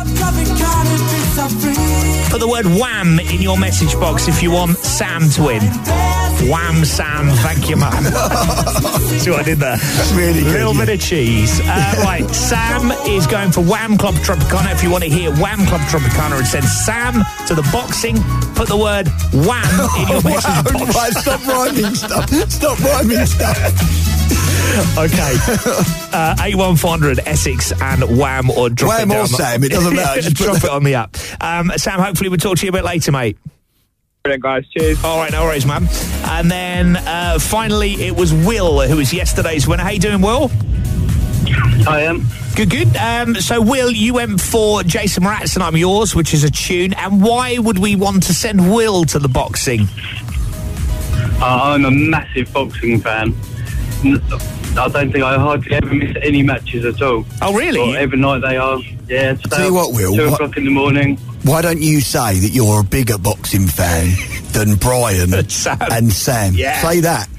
Put the word Wham in your message box if you want Sam to win. Wham, Sam. Thank you, man. See what I did there? That's really good. Little bit of cheese. Right, Sam is going for Wham Club Tropicana. If you want to hear Wham Club Tropicana and send Sam to the boxing, put the word wham in your message box. Right, stop rhyming stuff. Stop rhyming stuff. Okay. 81400 Essex and Wham, or drop Wham it down. or Sam, it doesn't matter. Just drop it on the app. Sam, hopefully we'll talk to you a bit later, mate. Brilliant, guys. Cheers. All right, no worries, man. And then finally, it was Will who was yesterday's winner. How you doing, Will? I am. Good. So, Will, you went for Jason Mraz and I'm Yours, which is a tune. And why would we want to send Will to the boxing? I'm a massive boxing fan. I don't think I hardly ever miss any matches at all. Oh, really? Or every night they are. Yeah. Tell you what, Will. 2 o'clock in the morning. Why don't you say that you're a bigger boxing fan than Brian and Sam? Yeah. Say that.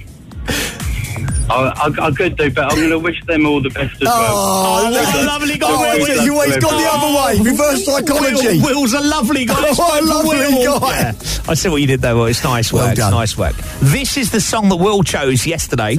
I could do, but I'm going to wish them all the best as well. Oh, that's a lovely guy. You always gone the other way. Reverse psychology. Will's a lovely guy. Oh, a lovely guy. Yeah. I see what you did there, Will. It's nice work. Well done. Nice work. This is the song that Will chose yesterday.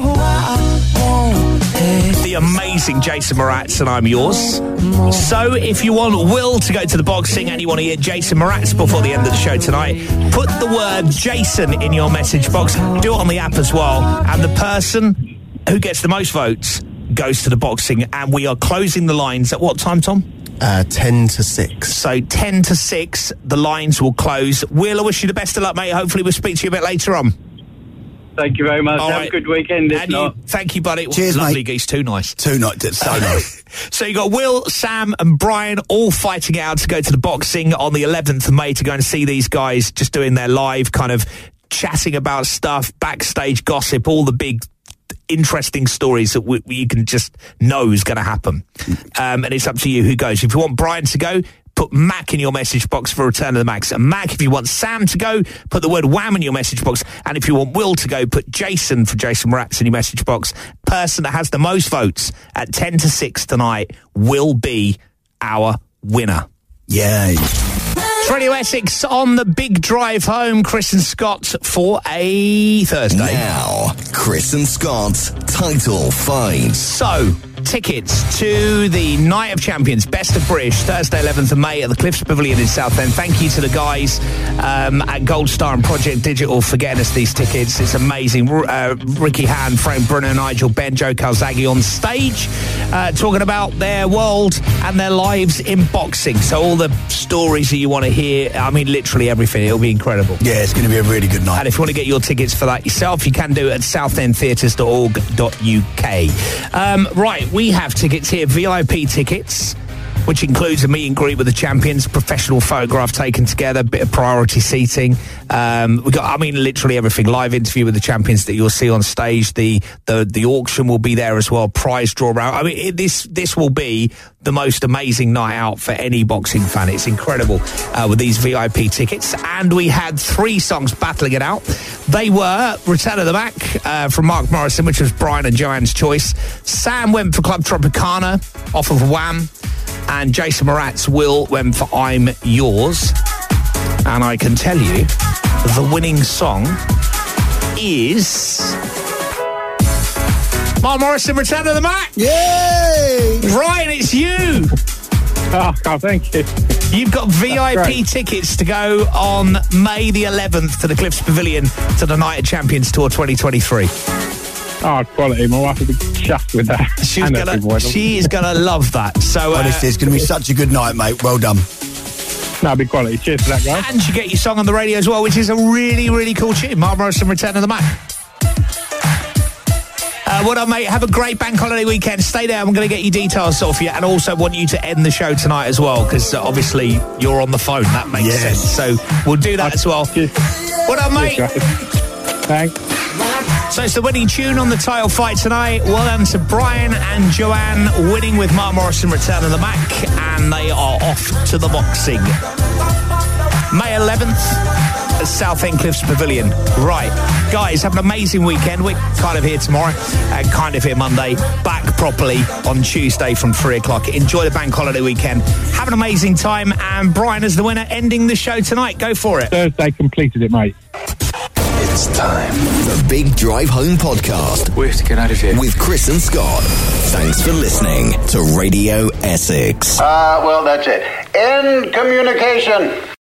The amazing Jason Mraz and I'm Yours. So if you want Will to go to the boxing and you want to hear Jason Mraz before the end of the show tonight, put the word Jason in your message box. Do it on the app as well. And the person who gets the most votes goes to the boxing. And we are closing the lines at what time, Tom? 10 to 6. So 10 to 6, the lines will close. Will, I wish you the best of luck, mate. Hopefully we'll speak to you a bit later on. Thank you very much. All Have right. a good weekend. If And you, not. thank you, buddy. Cheers, Lovely mate. geese, too nice. Too nice. That's so nice. So you got Will, Sam and Brian all fighting out to go to the boxing on the 11th of May to go and see these guys just doing their live kind of chatting about stuff, backstage gossip, all the big interesting stories that you can just know is going to happen. And it's up to you who goes. If you want Brian to go, put Mac in your message box for Return of the Max. And Mac, if you want Sam to go, put the word Wham in your message box. And if you want Will to go, put Jason for Jason Mraz in your message box. Person that has the most votes at 10 to 6 tonight will be our winner. Yay. It's Radio Essex on the big drive home. Chris and Scott for a Thursday. Now, Chris and Scott's title fight. So, tickets to the Night of Champions, Best of British, Thursday 11th of May at the Cliffs Pavilion in Southend. Thank you to the guys at Gold Star and Project Digital for getting us these tickets. It's amazing. Ricky Han, Frank Brunner, Nigel Ben, Joe Calzaghe on stage talking about their world and their lives in boxing. So all the stories that you want to hear, I mean, literally everything. It'll be incredible. Yeah, it's going to be a really good night. And if you want to get your tickets for that yourself, you can do it at southendtheatres.org.uk. Right, we have tickets here, VIP tickets, which includes a meet and greet with the champions, professional photograph taken together, bit of priority seating. We got, I mean, literally everything. Live interview with the champions that you'll see on stage. The auction will be there as well. Prize draw round. I mean, this will be the most amazing night out for any boxing fan. It's incredible with these VIP tickets. And we had 3 songs battling it out. They were Return of the Mac from Mark Morrison, which was Brian and Joanne's choice. Sam went for Club Tropicana off of Wham. And Jason Mraz went for I'm Yours. And I can tell you, the winning song is Mark Morrison, Return of the Mac. Yay! Ryan, it's you. Oh, thank you. You've got VIP tickets to go on May the 11th to the Cliffs Pavilion to the Night of Champions Tour 2023. Oh, quality. My wife will be chuffed with that. She is gonna love that. So honestly, it's going to be such a good night, mate. Well done. No, big quality. Cheers for that, guys. And you get your song on the radio as well, which is a really, really cool tune. Mark Morrison, Return of the Mac. What up, mate? Have a great bank holiday weekend. Stay there. I'm going to get you details off you, and also want you to end the show tonight as well, because obviously you're on the phone. That makes sense. So we'll do that as well. Cheers. What up, mate? Thanks. So it's the winning tune on the title fight tonight. Well done to Brian and Joanne, winning with Mark Morrison, Return of the Mac, and they are off to the boxing. May 11th at Southend Cliffs Pavilion. Right, guys, have an amazing weekend. We're kind of here tomorrow and kind of here Monday. Back properly on Tuesday from 3 o'clock. Enjoy the bank holiday weekend. Have an amazing time. And Brian is the winner, ending the show tonight. Go for it. Thursday completed it, mate. It's time. The Big Drive Home Podcast. We have to get out of here. With Chris and Scott. Thanks for listening to Radio Essex. Well, that's it. End communication.